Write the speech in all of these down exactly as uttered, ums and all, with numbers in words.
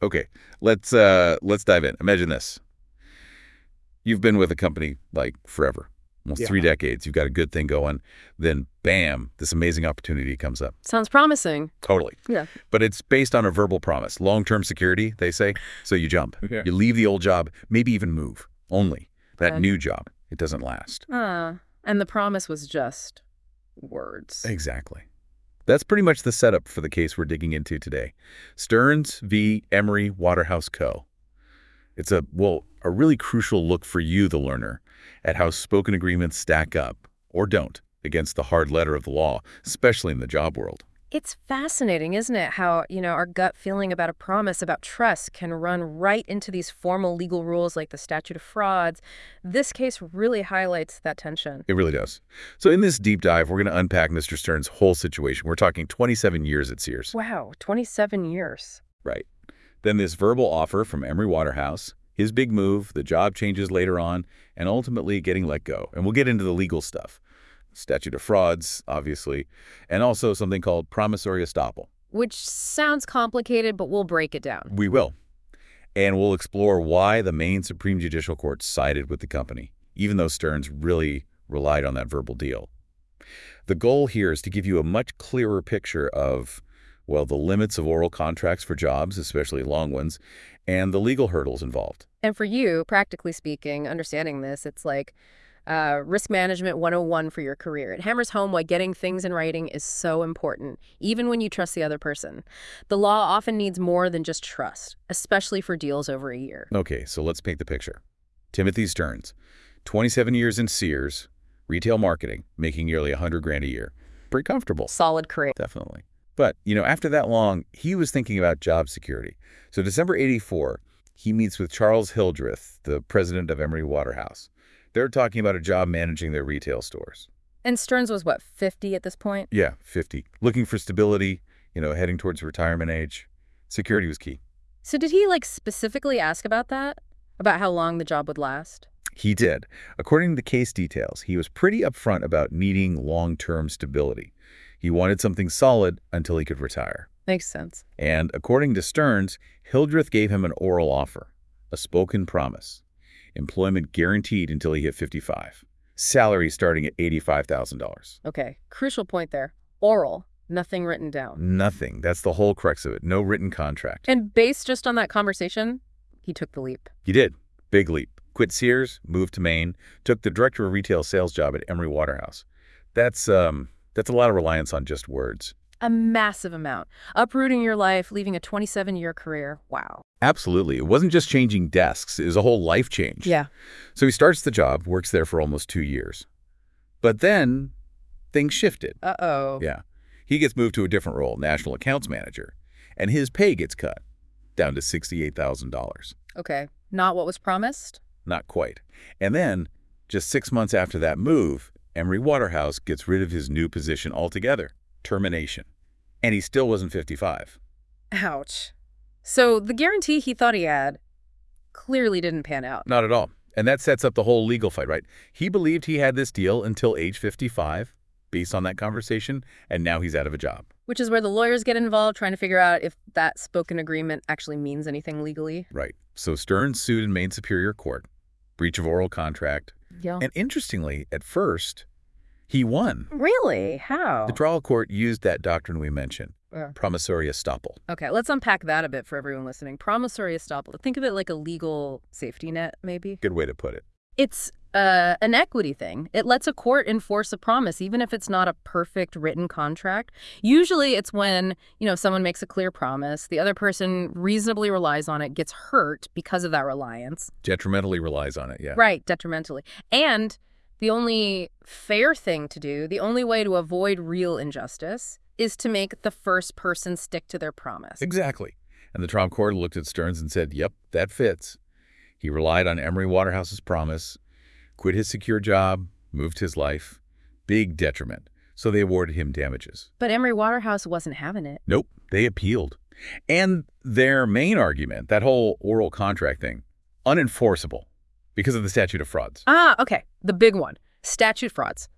Okay, let's uh, let's dive in. Imagine this. You've been with a company like forever, almost Yeah. three decades. You've got a good thing going. Then, bam, this amazing opportunity comes up. Sounds promising. Totally. Yeah. But it's based on a verbal promise. Long-term security, they say. So you jump. Okay. You leave the old job, maybe even move. Only. That Okay. new job, it doesn't last. Ah, and the promise was just words. Exactly. That's pretty much the setup for the case we're digging into today. Stearns v. Emery Waterhouse Co. It's a, well, a really crucial look for you, the learner, at how spoken agreements stack up, or don't, against the hard letter of the law, especially in the job world. It's fascinating, isn't it, how, you know, our gut feeling about a promise, about trust, can run right into these formal legal rules like the statute of frauds. This case really highlights that tension. It really does. So in this deep dive, we're going to unpack Mister Stearns' whole situation. We're talking twenty-seven years at Sears. Wow, twenty-seven years. Right. Then this verbal offer from Emery Waterhouse, his big move, the job changes later on, and ultimately getting let go. And we'll get into the legal stuff. Statute of frauds, obviously, and also something called promissory estoppel. Which sounds complicated, but we'll break it down. We will. And we'll explore why the Maine Supreme Judicial Court sided with the company, even though Stearns really relied on that verbal deal. The goal here is to give you a much clearer picture of, well, the limits of oral contracts for jobs, especially long ones, and the legal hurdles involved. And for you, practically speaking, understanding this, it's like uh, risk management one oh one for your career. It hammers home why getting things in writing is so important, even when you trust the other person. The law often needs more than just trust, especially for deals over a year. Okay, so let's paint the picture. Timothy Stearns, twenty-seven years in Sears, retail marketing, making nearly one hundred grand a year. Pretty comfortable. Solid career. Definitely. But, you know, after that long, he was thinking about job security. So December eighty-four, he meets with Charles Hildreth, the president of Emery Waterhouse. They're talking about a job managing their retail stores. And Stearns was, what, fifty at this point? Yeah, fifty. Looking for stability, you know, heading towards retirement age. Security was key. So did he, like, specifically ask about that? About how long the job would last? He did. According to the case details, he was pretty upfront about needing long-term stability. He wanted something solid until he could retire. Makes sense. And according to Stearns, Hildreth gave him an oral offer, a spoken promise. Employment guaranteed until he hit fifty-five. Salary starting at eighty-five thousand dollars. Okay, crucial point there. Oral, nothing written down. Nothing. That's the whole crux of it. No written contract. And based just on that conversation, he took the leap. He did. Big leap. Quit Sears, moved to Maine, took the director of retail sales job at Emery Waterhouse. That's, um, that's a lot of reliance on just words. A massive amount. Uprooting your life, leaving a twenty-seven-year career. Wow. Absolutely. It wasn't just changing desks. It was a whole life change. Yeah. So he starts the job, works there for almost two years. But then things shifted. Uh-oh. Yeah. He gets moved to a different role, national accounts manager, and his pay gets cut down to sixty-eight thousand dollars. Okay. Not what was promised? Not quite. And then, just six months after that move, Emery Waterhouse gets rid of his new position altogether. Termination. And he still wasn't fifty-five. Ouch. So the guarantee he thought he had clearly didn't pan out. Not at all. And that sets up the whole legal fight, right? He believed he had this deal until age fifty-five, based on that conversation, and now he's out of a job. Which is where the lawyers get involved, trying to figure out if that spoken agreement actually means anything legally. Right. So Stearns sued in Maine Superior Court, breach of oral contract. Yeah. And interestingly, at first, he won. Really? How? The trial court used that doctrine we mentioned, Yeah. promissory estoppel. Okay, let's unpack that a bit for everyone listening. Promissory estoppel. Think of it like a legal safety net, maybe. Good way to put it. It's uh, an equity thing. It lets a court enforce a promise, even if it's not a perfect written contract. Usually it's when, you know, someone makes a clear promise, the other person reasonably relies on it, gets hurt because of that reliance. Detrimentally relies on it, yeah. Right, detrimentally. And the only fair thing to do, the only way to avoid real injustice, is to make the first person stick to their promise. Exactly. And the trial court looked at Stearns and said, yep, that fits. He relied on Emery Waterhouse's promise, quit his secure job, moved his life. Big detriment. So they awarded him damages. But Emery Waterhouse wasn't having it. Nope, they appealed. And their main argument, that whole oral contract thing, unenforceable because of the statute of frauds. Ah, okay. The big one. Statute frauds.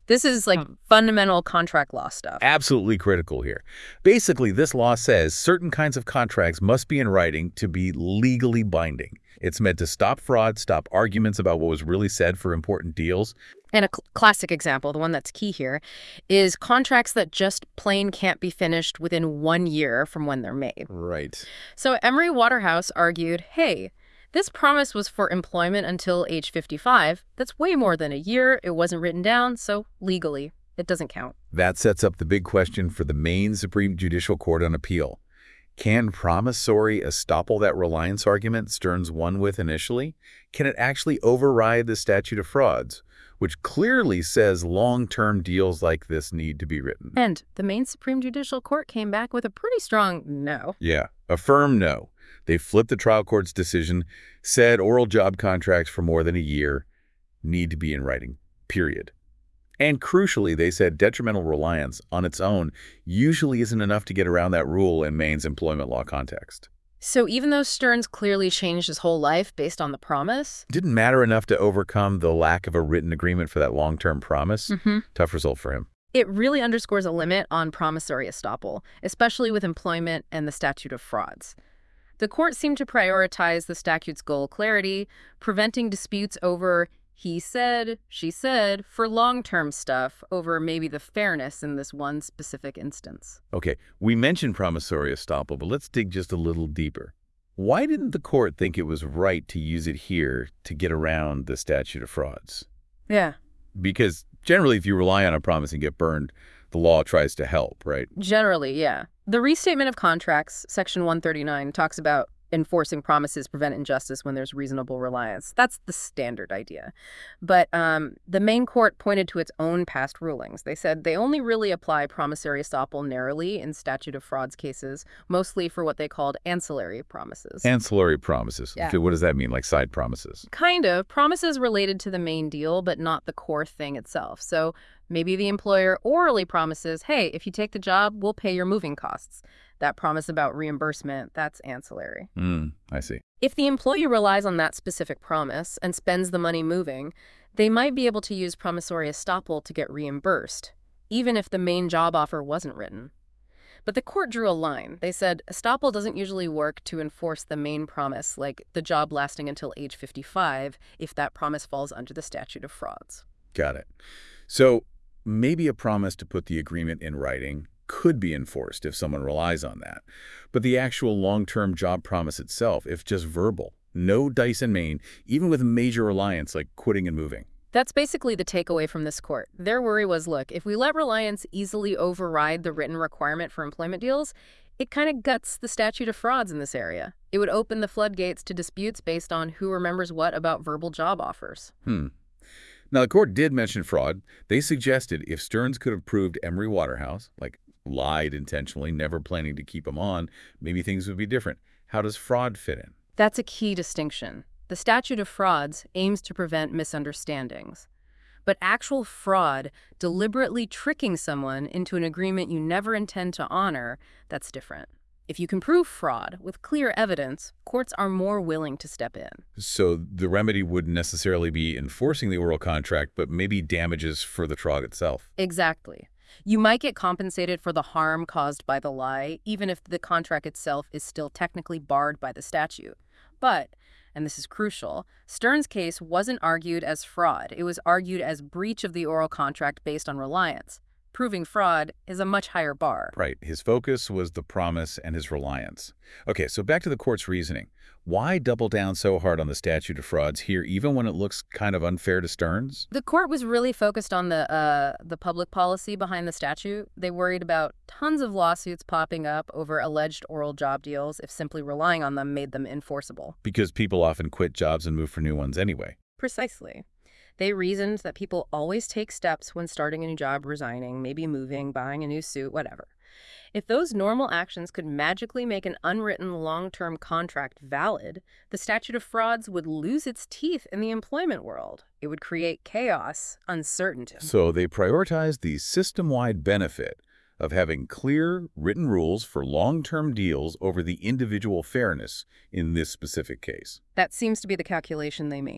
This is like fundamental contract law stuff. Absolutely critical here. Basically, this law says certain kinds of contracts must be in writing to be legally binding. It's meant to stop fraud, stop arguments about what was really said for important deals. And a cl classic example, the one that's key here, is contracts that just plain can't be finished within one year from when they're made. Right. So Emery Waterhouse argued, hey, this promise was for employment until age fifty-five. That's way more than a year. It wasn't written down, so legally, it doesn't count. That sets up the big question for the Maine Supreme Judicial Court on Appeal. Can promissory estoppel that reliance argument Stearns won with initially? Can it actually override the statute of frauds, which clearly says long-term deals like this need to be written? And the Maine Supreme Judicial Court came back with a pretty strong no. Yeah, a firm no. They flipped the trial court's decision, said oral job contracts for more than a year need to be in writing, period. And crucially, they said detrimental reliance on its own usually isn't enough to get around that rule in Maine's employment law context. So even though Stearns clearly changed his whole life based on the promise, It didn't matter enough to overcome the lack of a written agreement for that long-term promise. mm-hmm. Tough result for him. It really underscores a limit on promissory estoppel, especially with employment and the statute of frauds. The court seemed to prioritize the statute's goal, clarity, preventing disputes over he said, she said, for long-term stuff over maybe the fairness in this one specific instance. Okay, we mentioned promissory estoppel, but let's dig just a little deeper. Why didn't the court think it was right to use it here to get around the statute of frauds? Yeah. Because generally, if you rely on a promise and get burned, the law tries to help, right? Generally, yeah. The Restatement of Contracts, Section one thirty-nine, talks about enforcing promises prevent injustice when there's reasonable reliance. That's the standard idea. But um, the Maine court pointed to its own past rulings. They said they only really apply promissory estoppel narrowly in statute of frauds cases, mostly for what they called ancillary promises. Ancillary promises. Yeah. Okay, what does that mean, like side promises? Kind of. Promises related to the main deal, but not the core thing itself. So maybe the employer orally promises, hey, if you take the job, we'll pay your moving costs. That promise about reimbursement, that's ancillary. Hmm, I see. If the employee relies on that specific promise and spends the money moving, they might be able to use promissory estoppel to get reimbursed, even if the main job offer wasn't written. But the court drew a line. They said estoppel doesn't usually work to enforce the main promise, like the job lasting until age fifty-five, if that promise falls under the statute of frauds. Got it. So maybe a promise to put the agreement in writing could be enforced if someone relies on that. But the actual long-term job promise itself, if just verbal, no dice in Maine, even with major reliance like quitting and moving. That's basically the takeaway from this court. Their worry was, look, if we let reliance easily override the written requirement for employment deals, it kind of guts the statute of frauds in this area. It would open the floodgates to disputes based on who remembers what about verbal job offers. Hmm. Now, the court did mention fraud. They suggested if Stearns could have proved Emery Waterhouse, like lied intentionally, never planning to keep him on, maybe things would be different. How does fraud fit in? That's a key distinction. The statute of frauds aims to prevent misunderstandings. But actual fraud, deliberately tricking someone into an agreement you never intend to honor, that's different. If you can prove fraud with clear evidence, courts are more willing to step in. So the remedy wouldn't necessarily be enforcing the oral contract, but maybe damages for the fraud itself. Exactly. You might get compensated for the harm caused by the lie, even if the contract itself is still technically barred by the statute. But, and this is crucial, Stearns' case wasn't argued as fraud. It was argued as breach of the oral contract based on reliance. Proving fraud is a much higher bar. Right. His focus was the promise and his reliance. Okay, so back to the court's reasoning. Why double down so hard on the statute of frauds here, even when it looks kind of unfair to Stearns? The court was really focused on the uh, the public policy behind the statute. They worried about tons of lawsuits popping up over alleged oral job deals if simply relying on them made them enforceable. Because people often quit jobs and move for new ones anyway. Precisely. They reasoned that people always take steps when starting a new job, resigning, maybe moving, buying a new suit, whatever. If those normal actions could magically make an unwritten long-term contract valid, the statute of frauds would lose its teeth in the employment world. It would create chaos, uncertainty. So they prioritized the system-wide benefit of having clear, written rules for long-term deals over the individual fairness in this specific case. That seems to be the calculation they made.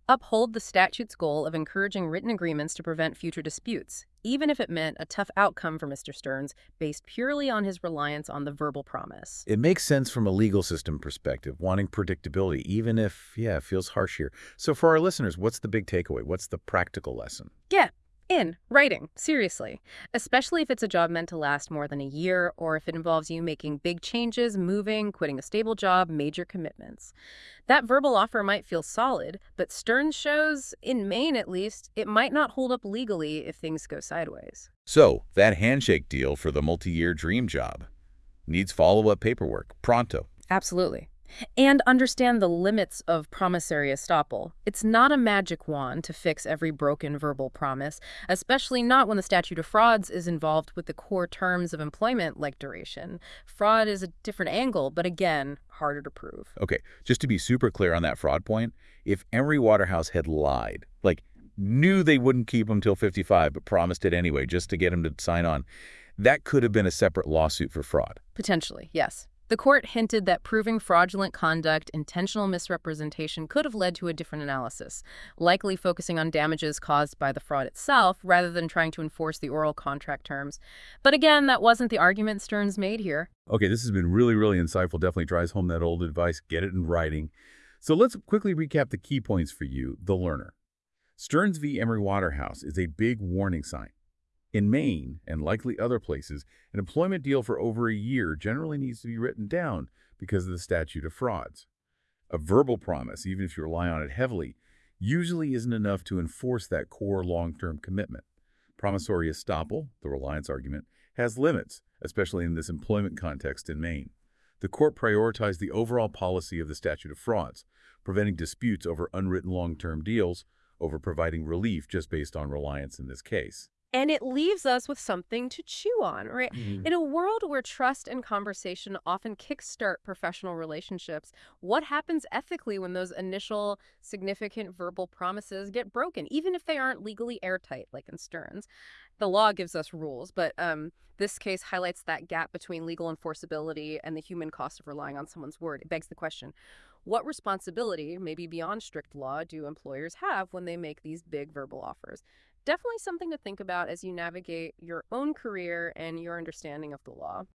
uphold the statute's goal of encouraging written agreements to prevent future disputes, even if it meant a tough outcome for Mister Stearns based purely on his reliance on the verbal promise. It makes sense from a legal system perspective, wanting predictability, even if, yeah, it feels harsh here. So for our listeners, what's the big takeaway? What's the practical lesson? Yeah, in writing, seriously. Especially if it's a job meant to last more than a year, or if it involves you making big changes, moving, quitting a stable job, major commitments. That verbal offer might feel solid, but Stearns shows, in Maine at least, it might not hold up legally if things go sideways. So that handshake deal for the multi-year dream job needs follow-up paperwork, pronto. Absolutely. And understand the limits of promissory estoppel. It's not a magic wand to fix every broken verbal promise, especially not when the statute of frauds is involved with the core terms of employment like duration. Fraud is a different angle, but again, harder to prove. Okay, just to be super clear on that fraud point, if Emery Waterhouse had lied, like knew they wouldn't keep him till fifty-five but promised it anyway just to get him to sign on, that could have been a separate lawsuit for fraud. Potentially, yes. The court hinted that proving fraudulent conduct, intentional misrepresentation could have led to a different analysis, likely focusing on damages caused by the fraud itself rather than trying to enforce the oral contract terms. But again, that wasn't the argument Stearns made here. Okay, this has been really, really insightful. Definitely drives home that old advice, get it in writing. So let's quickly recap the key points for you, the learner. Stearns v. Emery Waterhouse is a big warning sign. In Maine, and likely other places, an employment deal for over a year generally needs to be written down because of the statute of frauds. A verbal promise, even if you rely on it heavily, usually isn't enough to enforce that core long-term commitment. Promissory estoppel, the reliance argument, has limits, especially in this employment context in Maine. The court prioritized the overall policy of the statute of frauds, preventing disputes over unwritten long-term deals over providing relief just based on reliance in this case. And it leaves us with something to chew on, right? Mhm. In a world where trust and conversation often kickstart professional relationships, what happens ethically when those initial significant verbal promises get broken, even if they aren't legally airtight, like in Stearns? The law gives us rules, but um, this case highlights that gap between legal enforceability and the human cost of relying on someone's word. It begs the question, what responsibility, maybe beyond strict law, do employers have when they make these big verbal offers? Definitely something to think about as you navigate your own career and your understanding of the law.